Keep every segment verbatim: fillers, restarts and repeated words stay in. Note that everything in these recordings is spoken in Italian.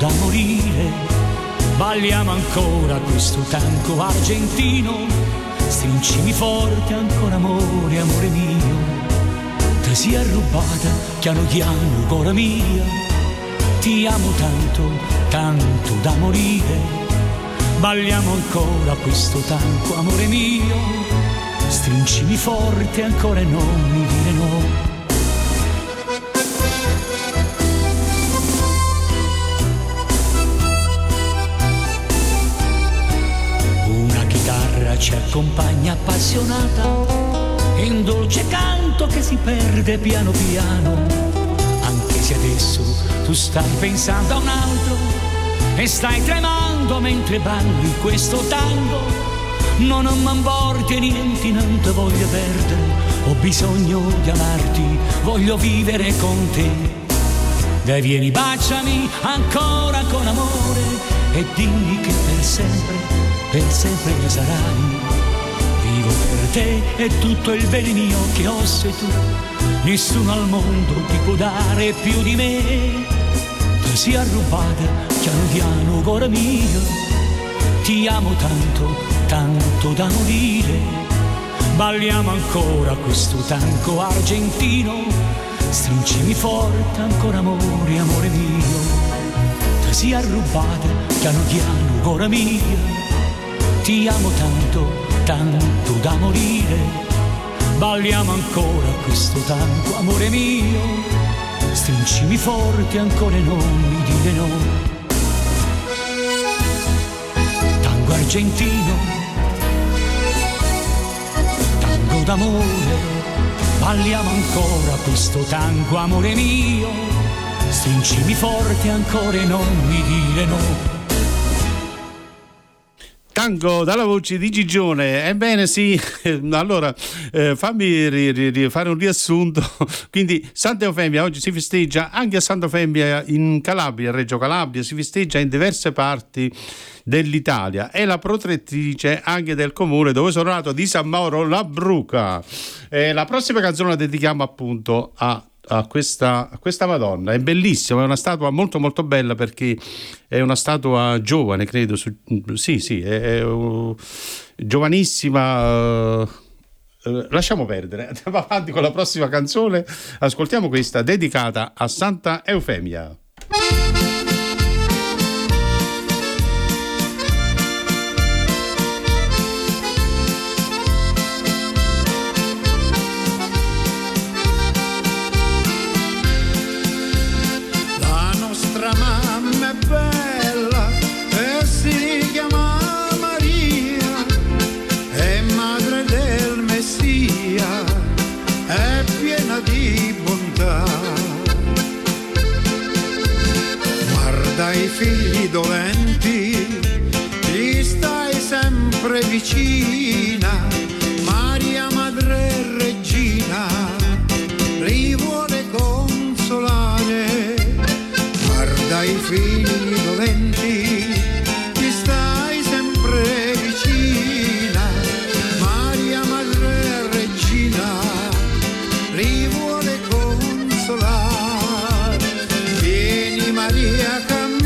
da morire. Balliamo ancora questo tango argentino, strincimi forte ancora amore, amore mio. Te sia rubata piano piano, cora mia, ti amo tanto, tanto da morire. Balliamo ancora questo tango, amore mio, strincimi forte ancora e non mi dire no. Ci accompagna appassionata in dolce canto che si perde piano piano, anche se adesso tu stai pensando a un altro e stai tremando mentre balli questo tango. No, non m'importa niente, non ti voglio perdere, ho bisogno di amarti, voglio vivere con te. Dai, vieni, baciami ancora con amore e dimmi che per sempre, per sempre mi sarai. Vivo per te e tutto il bene mio che ho sei tu, nessuno al mondo ti può dare più di me. Ti sia rubata piano piano, cuore mio, ti amo tanto, tanto da morire. Balliamo ancora questo tango argentino, strincimi forte ancora amore, amore mio. Ti sia rubata piano piano, cuore mio, ti amo tanto, tanto da morire. Balliamo ancora questo tango, amore mio, strincimi forte ancora e non mi dire no. Tango argentino, tango d'amore, balliamo ancora questo tango, amore mio, strincimi forte ancora e non mi dire no. Tango dalla voce di Gigione. Ebbene sì, allora eh, fammi ri, ri, ri, fare un riassunto. Quindi Santa Eufemia oggi si festeggia anche a Santa Eufemia in Calabria, Reggio Calabria, si festeggia in diverse parti dell'Italia. È la protettrice anche del comune dove sono nato, di San Mauro La Bruca. Eh, la prossima canzone la dedichiamo appunto a A questa, a questa Madonna. È bellissima, è una statua molto molto bella perché è una statua giovane, credo, su, sì sì, è, è uh, giovanissima. Uh, uh, lasciamo perdere, andiamo avanti con la prossima canzone, ascoltiamo questa dedicata a Santa Eufemia. Dai figli dolenti ti stai sempre vicina, Maria Madre e Regina li vuole consolare. Guarda i figli dolenti ti stai sempre vicina, Maria Madre e Regina li vuole consolare. Vieni Maria,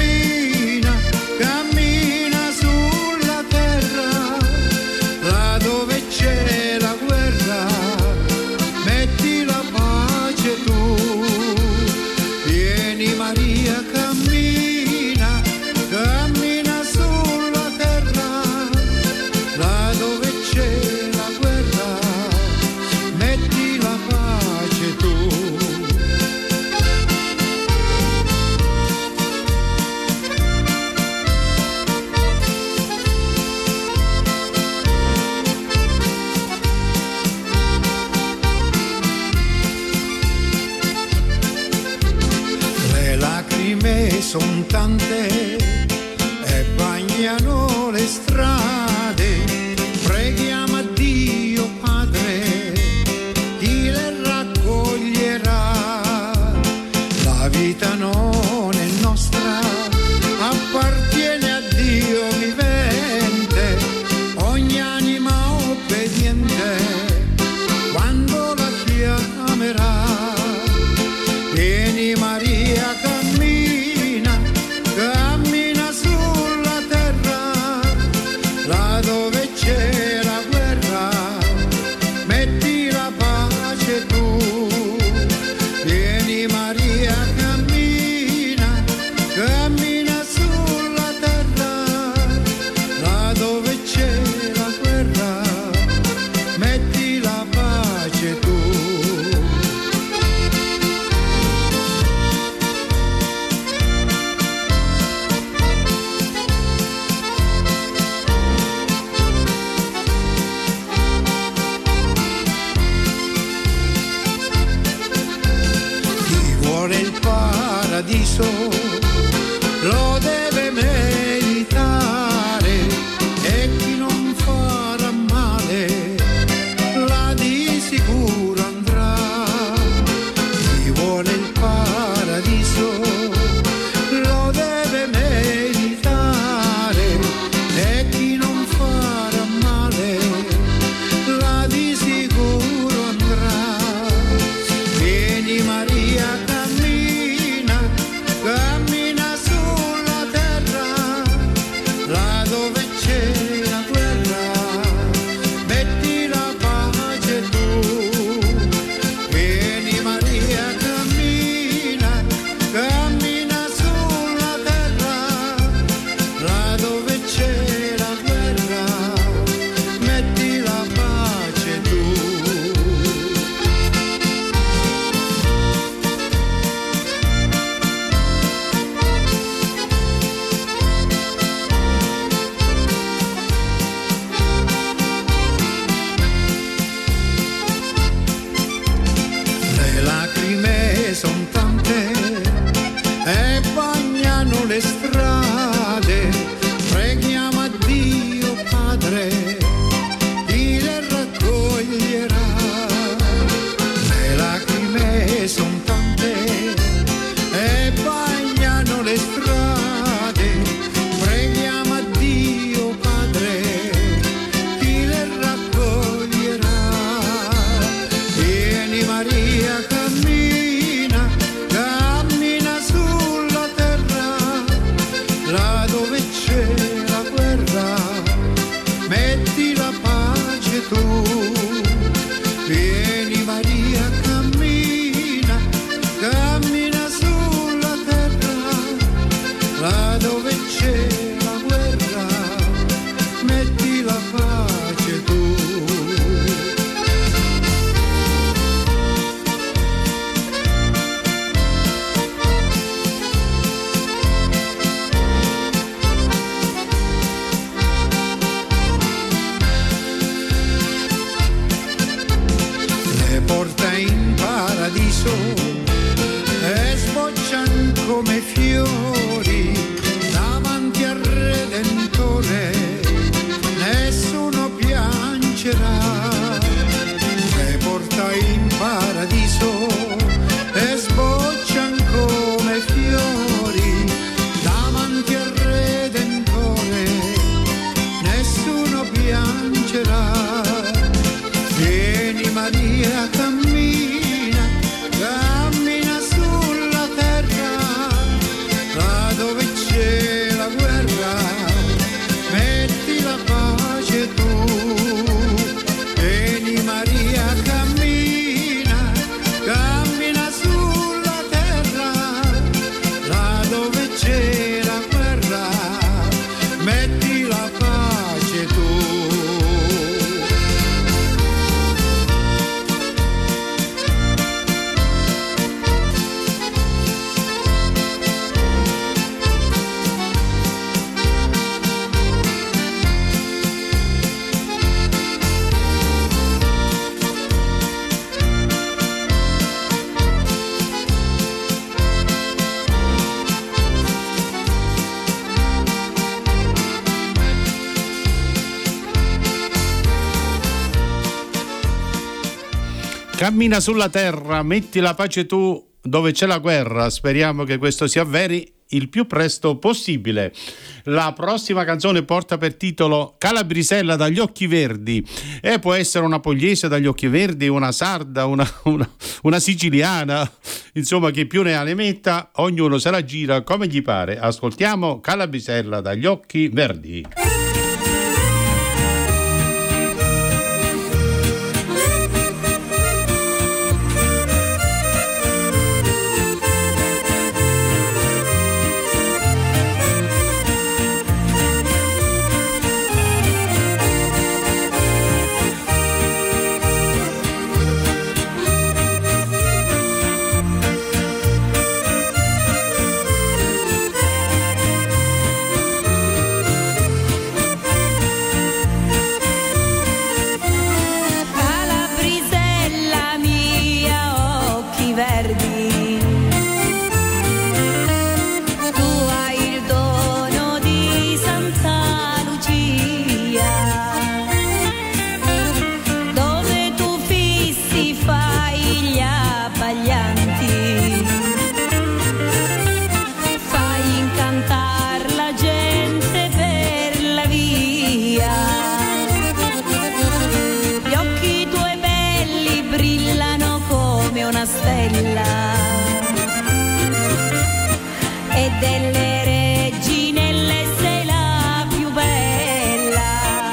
son tante e bagnano le strade, preghiamo a Dio Padre, chi le raccoglierà. La vita non è nostra, appartiene a Dio vivente, ogni anima obbediente quando la chiamerà. Vieni Maria, cammina, cammina paradiso lo deve meritare, e chi non farà male là di sicuro andrà. Chi vuole il paradiso lo deve meritare, e chi non farà male là di sicuro andrà. Vieni Maria, cammina, cammina sulla terra, là dove c'è la guerra, metti la pace tu. Vieni Maria, cammina, cammina sulla terra, là dove c'è la guerra, metti la pace tu. Le lacrime son tante e bagnano le strade, preghiamo a Dio Padre, chi le raccoglierà. Le lacrime son tante e bagnano le strade, preghiamo a Dio Padre, chi le raccoglierà. Vieni Maria, cammina, cammina sulla terra, là dove c'è la guerra, metti la pace tu. Vieni Maria, cammina, cammina sulla terra, là dove c'è la guerra, metti la pace tu. Le porta in paradiso e sboccian come fiori davanti al Redentore, nessuno piangerà. Le porta in paradiso e sboccian come fiori davanti al Redentore, nessuno piangerà. Vieni Maria, cammina, cammina sulla terra, là dove c'è la guerra, metti la pace tu. Vieni Maria, cammina, cammina sulla terra, là dove c'è la guerra, metti la pace tu. Cammina sulla terra, metti la pace tu dove c'è la guerra. Speriamo che questo si avveri il più presto possibile. La prossima canzone porta per titolo Calabrisella dagli Occhi Verdi, e può essere una pugliese dagli occhi verdi, una sarda, una, una, una siciliana, insomma chi più ne ha ne metta, ognuno se la gira come gli pare. Ascoltiamo Calabrisella dagli Occhi Verdi. delle reginelle sei la più bella.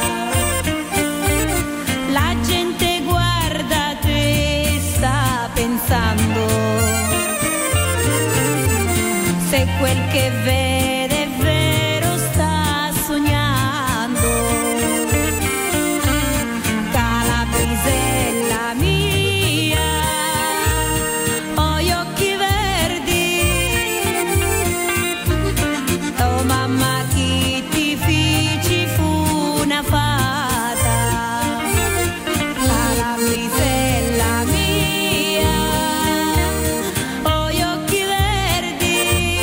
La gente guarda te e sta pensando se quel che vede è vero, sta sognando. Calabrisella mia, ho gli occhi verdi, oh mamma chi ti feci fu una fata. Calabrisella mia, ho gli occhi verdi,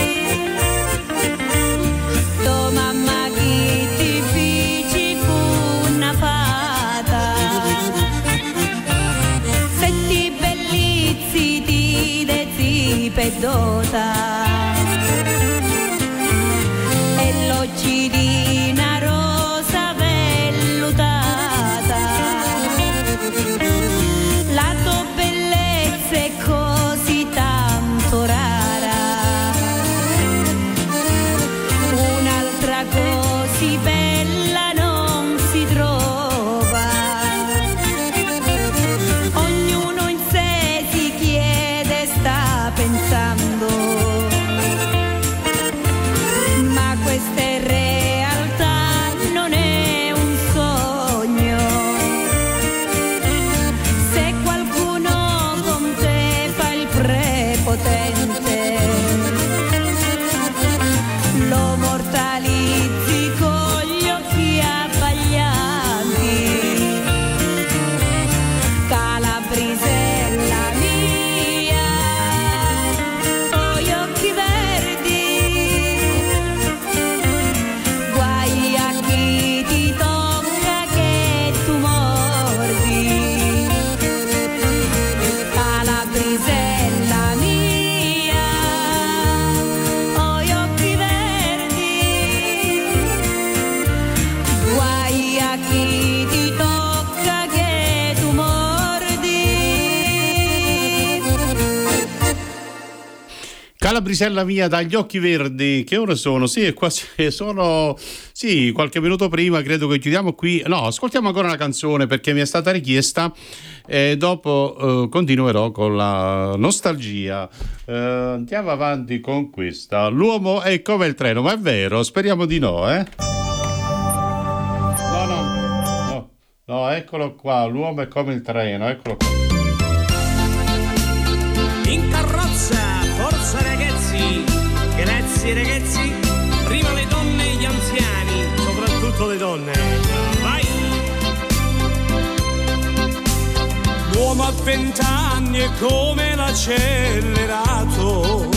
oh mamma chi ti feci fu una fata. Se ti bellizzi ti dezzi pedota e l'occidina rosa vellutata. La tua bellezza è così tanto rara, un'altra così bella non si trova. Ognuno in sé si chiede, sta pensando, ma questa è realtà, non è un sogno. Se qualcuno con te fa il prepotente, lo mortalizzi con gli occhi abbaglianti. Calabrisella mia, ho gli occhi verdi, guai a chi ti tocca che tu mordi. Calabrisella mia, ho gli occhi verdi, guai a chi ti tocca che tu mordi. Calabrisella mia dagli occhi verdi, che ore sono? Sì, è quasi, sono sì, qualche minuto prima, credo che chiudiamo qui. No, ascoltiamo ancora una canzone perché mi è stata richiesta e dopo eh, continuerò con la nostalgia. Eh, andiamo avanti con questa. L'uomo è come il treno, ma è vero? Speriamo di no, eh? No, no, no, no, eccolo qua, l'uomo è come il treno, eccolo qua. In carrozza, forza ragazzi, grazie ragazzi, prima le donne e gli anziani, soprattutto le donne, vai! L'uomo a vent'anni è come l'accelerato,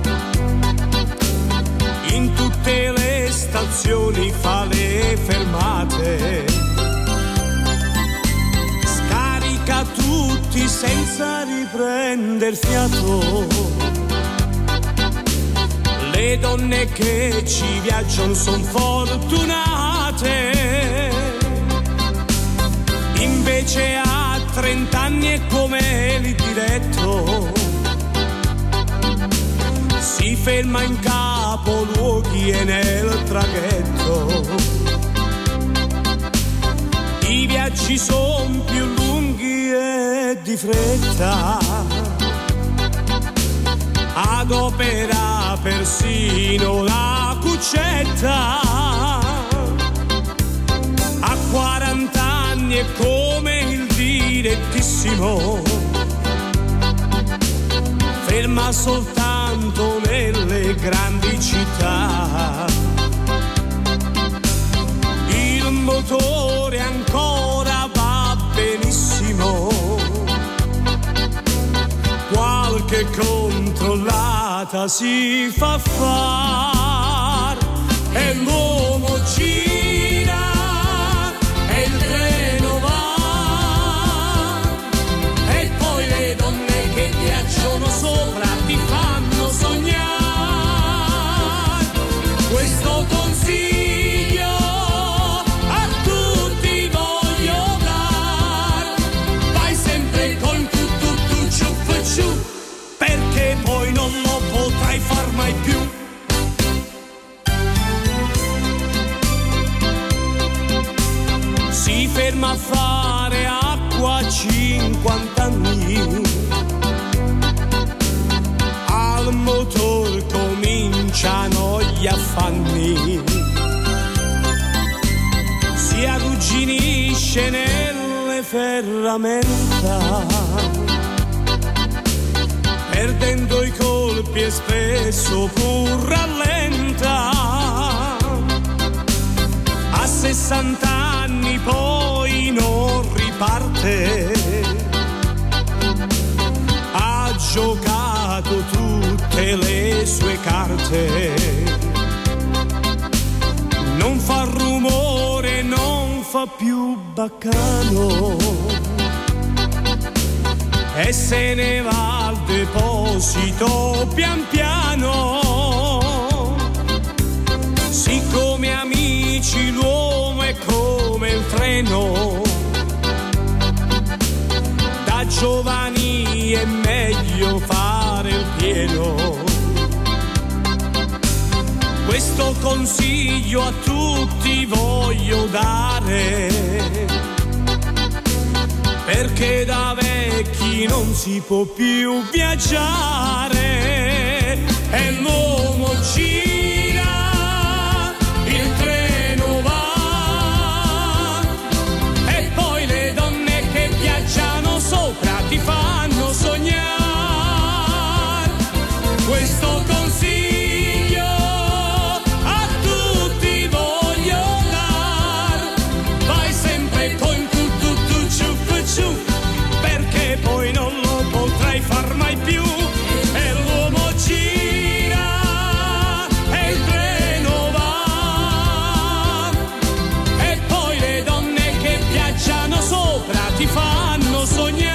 in tutte le stazioni fa le fermate, scarica tutti senza riprender fiato. Le donne che ci viaggiano son fortunate, invece a trent'anni è come il diretto, si ferma in capoluoghi e nel traghetto. I viaggi son più lunghi e di fretta, adopera persino la cuccetta. A quarant'anni è come il direttissimo, ferma soltanto nelle grandi città. Il motore ancora va benissimo, qualche controllata si fa far, e l'uomo gira e il treno va, e poi le donne che viaggiano sopra ti fanno sognare. Questo consiglio a tutti voglio dar, vai sempre con tu tu tu ciup ciup, perché poi non lo potrai far mai più. insieme a fare acqua a cinquanta anni. Al motor cominciano gli affanni, si arrugginisce nelle ferramenta, perdendo i colpi e spesso pur rallenta. A sessanta anni poi non riparte, ha giocato tutte le sue carte, non fa rumore, non fa più baccano, e se ne va al deposito pian piano. Siccome amici l'uomo è come il treno, da giovani è meglio fare il pieno. Questo consiglio a tutti voglio dare, perché da vecchi non si può più viaggiare. E l'uomo gira, il treno va, e poi le donne che viaggiano sopra ti fanno sognare. Questo consiglio a tutti voglio dar, vai sempre con tu tu tu ciu ciu, perché poi non lo potrai far mai più. E l'uomo gira e il treno va, e poi le donne che viaggiano sopra ti fanno sognare.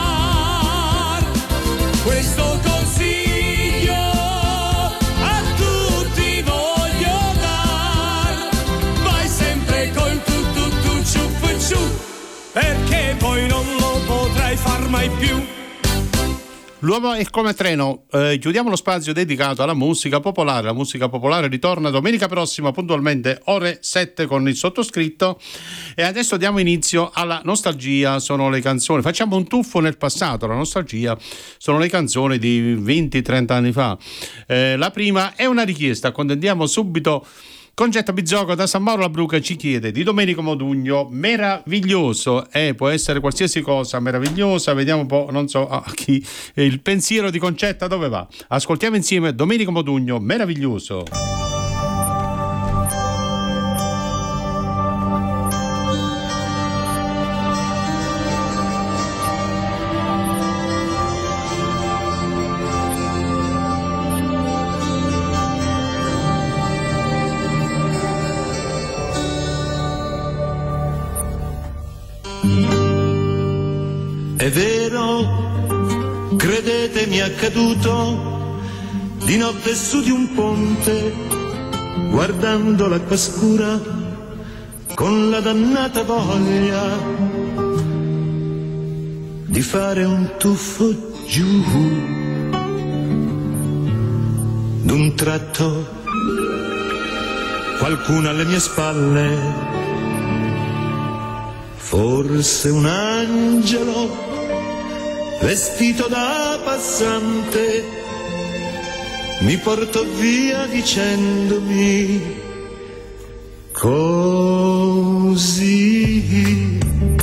Questo consiglio a tutti voglio dar, vai sempre col tu tu tu ciu ciu, perché poi non lo potrai far mai più. L'uomo è come treno. Eh, chiudiamo lo spazio dedicato alla musica popolare. La musica popolare ritorna domenica prossima puntualmente ore sette con il sottoscritto, e adesso diamo inizio alla nostalgia. Sono le canzoni, facciamo un tuffo nel passato. La nostalgia sono le canzoni di venti trenta anni fa. Eh, la prima è una richiesta, accontentiamo subito. Concetta Bizzocco da San Mauro La Bruca ci chiede di Domenico Modugno Meraviglioso, e eh, può essere qualsiasi cosa meravigliosa. Vediamo un po', non so a chi il pensiero di Concetta dove va. Ascoltiamo insieme Domenico Modugno Meraviglioso. È vero, credetemi, è accaduto di notte su di un ponte, guardando l'acqua scura con la dannata voglia di fare un tuffo giù. D'un tratto qualcuno alle mie spalle, forse un angelo vestito da passante, mi portò via dicendomi così: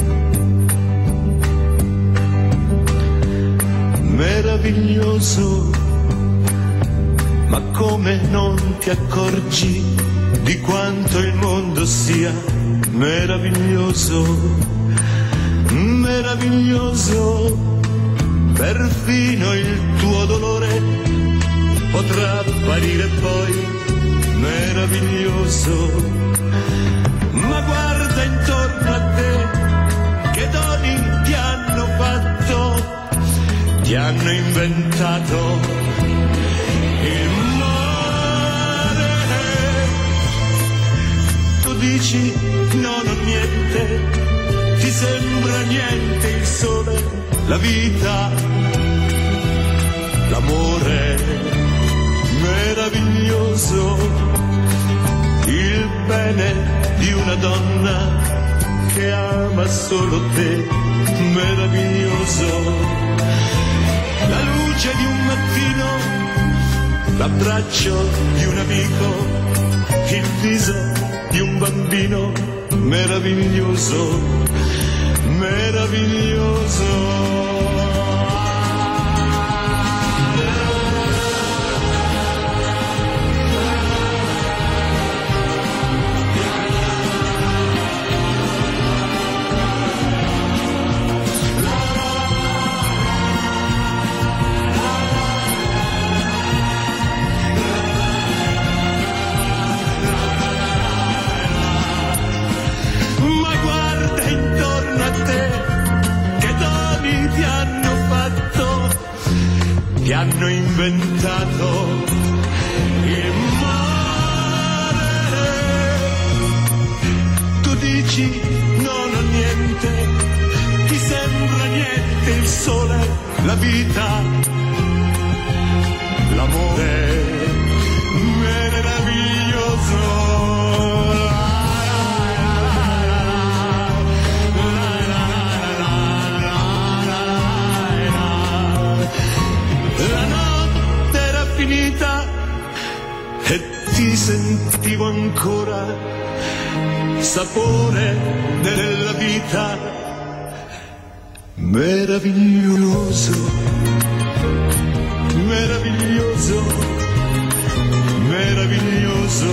meraviglioso, ma come non ti accorgi di quanto il mondo sia meraviglioso, meraviglioso. Perfino il tuo dolore potrà apparire poi meraviglioso. Ma guarda intorno a te, che doni ti hanno fatto, ti hanno inventato il mare. Tu dici no, non niente, ti sembra niente il sole, la vita, l'amore meraviglioso, il bene di una donna che ama solo te, meraviglioso. La luce di un mattino, l'abbraccio di un amico, il viso di un bambino, meraviglioso, meraviglioso. Ti hanno inventato il mare. Tu dici non ho niente, ti sembra niente il sole, la vita, l'amore meraviglioso. E ti sentivo ancora sapore della vita, meraviglioso, meraviglioso, meraviglioso,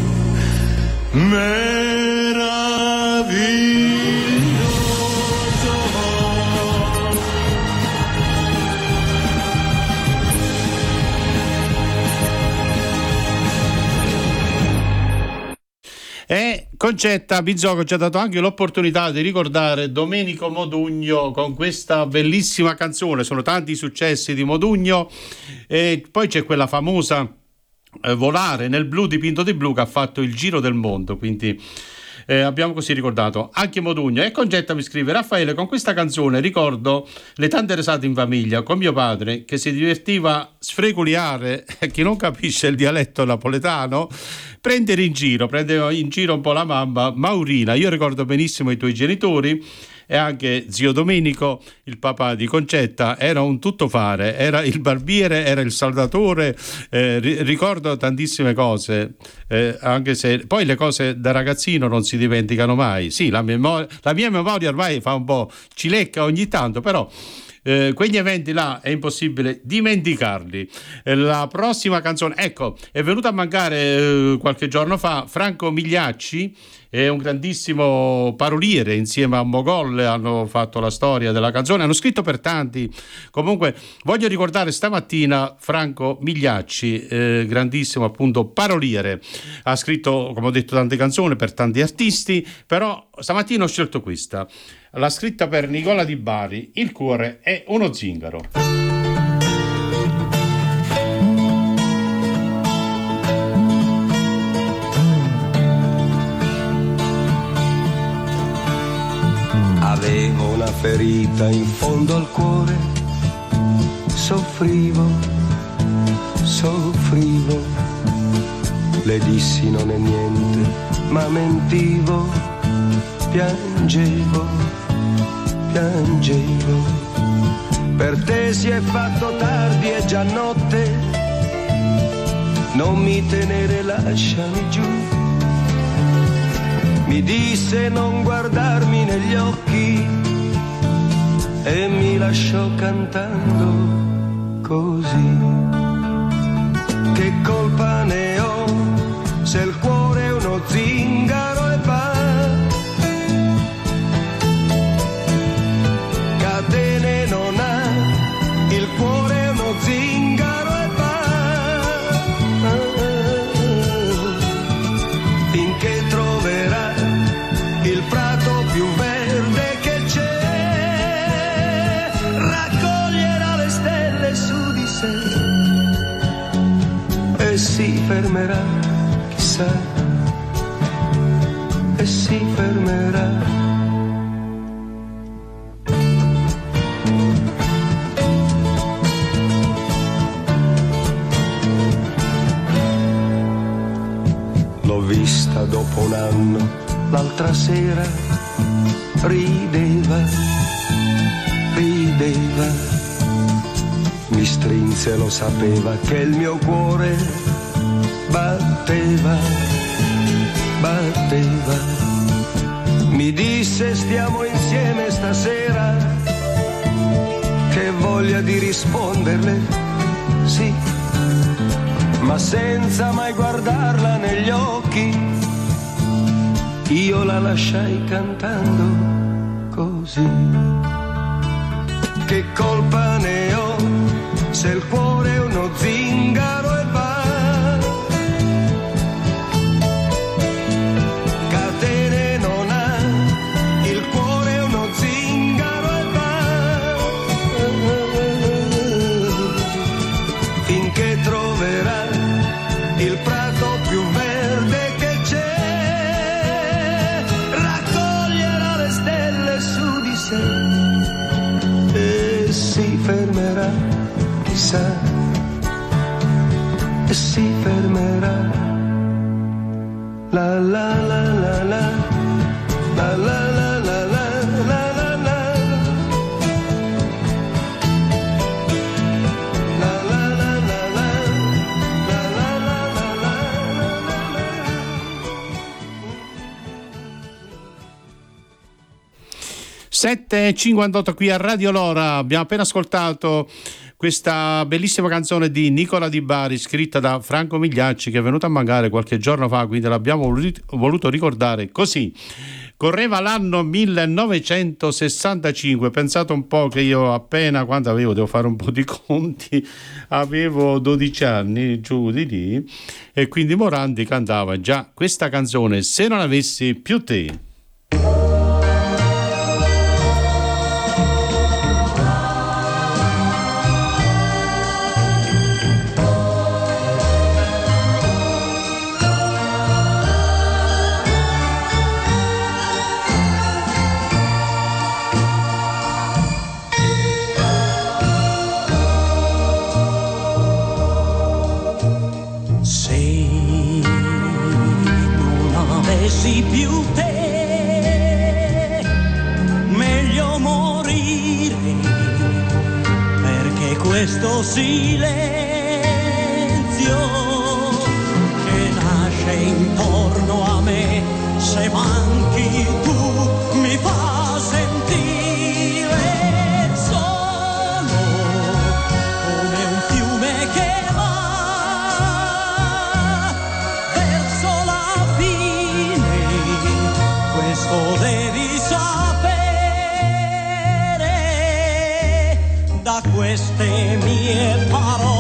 meraviglioso. E Concetta Bizzocco ci ha dato anche l'opportunità di ricordare Domenico Modugno con questa bellissima canzone. Sono tanti i successi di Modugno, e poi c'è quella famosa eh, Volare nel blu dipinto di blu, che ha fatto il giro del mondo, quindi eh, abbiamo così ricordato anche Modugno. E Concetta mi scrive: Raffaele, con questa canzone ricordo le tante risate in famiglia con mio padre che si divertiva a sfreculiare chi non capisce il dialetto napoletano, prendere in giro, prendeva in giro un po' la mamma Maurina. Io ricordo benissimo i tuoi genitori e anche zio Domenico, il papà di Concetta, era un tuttofare, era il barbiere, era il saldatore, eh, ri- ricordo tantissime cose, eh, anche se poi le cose da ragazzino non si dimenticano mai. Sì, la, memor- la mia memoria ormai fa un po', ci lecca ogni tanto, però Eh, quegli eventi là è impossibile dimenticarli. Eh, la prossima canzone, ecco, è venuto a mancare eh, qualche giorno fa Franco Migliacci, è un grandissimo paroliere, insieme a Mogol hanno fatto la storia della canzone, hanno scritto per tanti. Comunque voglio ricordare stamattina Franco Migliacci, eh, grandissimo appunto paroliere, ha scritto, come ho detto, tante canzoni per tanti artisti, però stamattina ho scelto questa. L'ha scritta per Nicola Di Bari, Il cuore è uno zingaro. Avevo una ferita in fondo al cuore, soffrivo, soffrivo, le dissi non è niente, ma mentivo, piangevo, piangevo. Per te si è fatto tardi, è già notte, non mi tenere, lasciami giù. Mi disse non guardarmi negli occhi e mi lasciò cantando così. Che colpa ne ho se il cuore è uno zingaro e va? Catene non ha, il cuore è uno zingaro e va. Finché troverà il prato più verde che c'è, raccoglierà le stelle su di sé e si fermerà, chissà, e si fermerà. L'ho vista dopo un anno, l'altra sera, rideva, rideva, mi strinse, lo sapeva che il mio cuore batteva, batteva, mi disse stiamo insieme stasera, che voglia di risponderle, sì, ma senza mai guardarla negli occhi, io la lasciai cantando così. Che colpa ne ho se il cuore è uno zingaro e va, catene non ha, il cuore è uno zingaro e va, finché troverà il prato più verde che c'è, raccoglierà le stelle su di sé e si fermerà, chissà, e si fermerà. La la la la la, la la la la la la la la, la la la la la, la la la la la. sette e cinquantotto qui a Radio Lora. Abbiamo appena ascoltato questa bellissima canzone di Nicola Di Bari, scritta da Franco Migliacci, che è venuto a mancare qualche giorno fa, quindi l'abbiamo voluto ricordare così. Correva l'anno millenovecentosessantacinque, pensate un po' che io appena, quando avevo, devo fare un po' di conti, avevo dodici anni, giù di lì, e quindi Morandi cantava già questa canzone, Se non avessi più te. Più te, meglio morire, perché questo silenzio che nasce intorno a me, se manchi tu mi fa sentire solo come un fiume che va verso la fine. Questo devi sapere da queste mie parole.